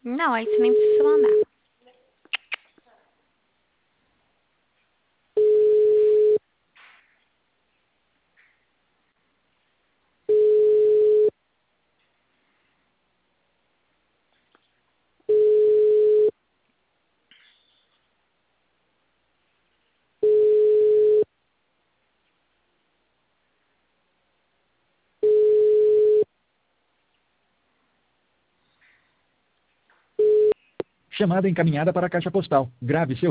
Não, aí você nem precisa mandar. Chamada encaminhada para a caixa postal. Grave seu